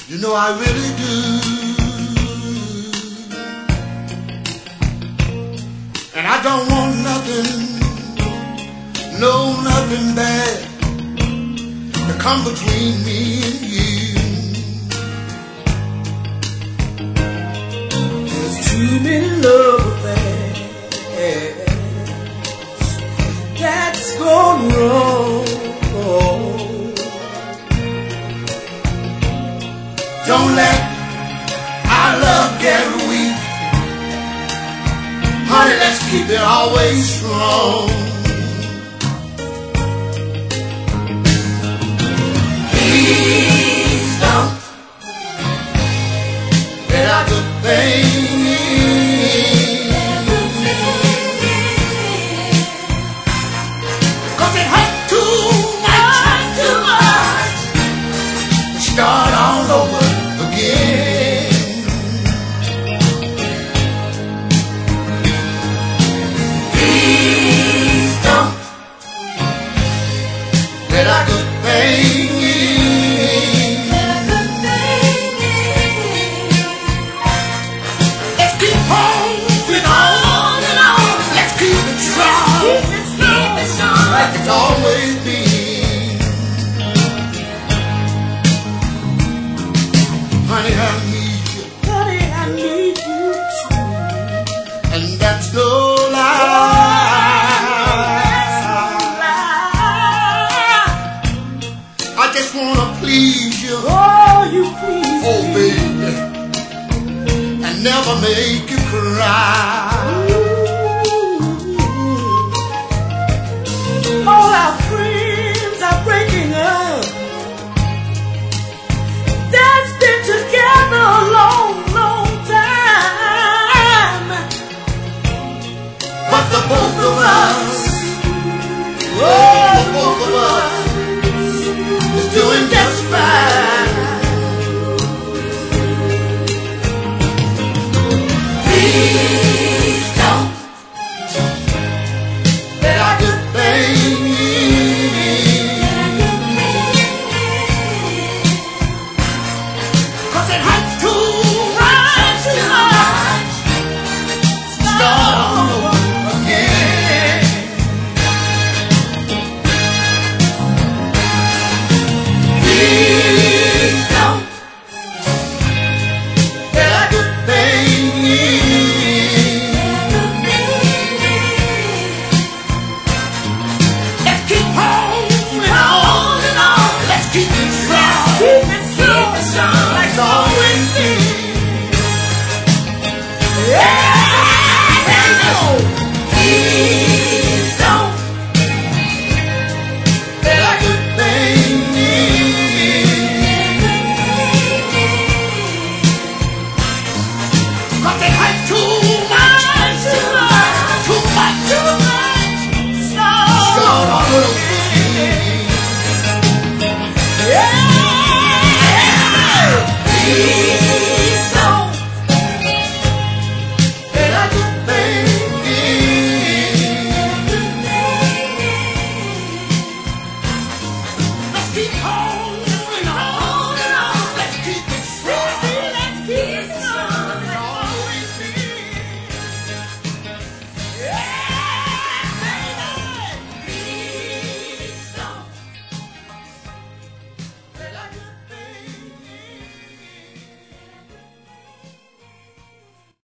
You know I really do. And I don't want nothing, no, nothing bad to come between me and you. There's too many love affairs that's gone wrong. Don't let our love get weak. Honey, let's keep it always strong. Please don't let our good thing, 'cause it hurt too much. Start all over again. Please don't let our good thing let's keep holding on and on. Let's keep it strong. Like it's always been. Honey, I need you. Honey, I need you too. And that's no lie. I just wanna please you. Oh, you please. Oh, baby. And never make you cry. All our friends are breaking up. That's been together a long, long time. But the both of us, oh, the both of us is doing just fine. Please don't let our good thing, 'cause it hurts too much. Start all over again. Please don't let our good thing, let's keep holding on and on. Let's keep it strong. Keep it strong. Like it's always been. Yeah, please don't let our good thing, 'cause it hurts too much. Start all over again. Yeah.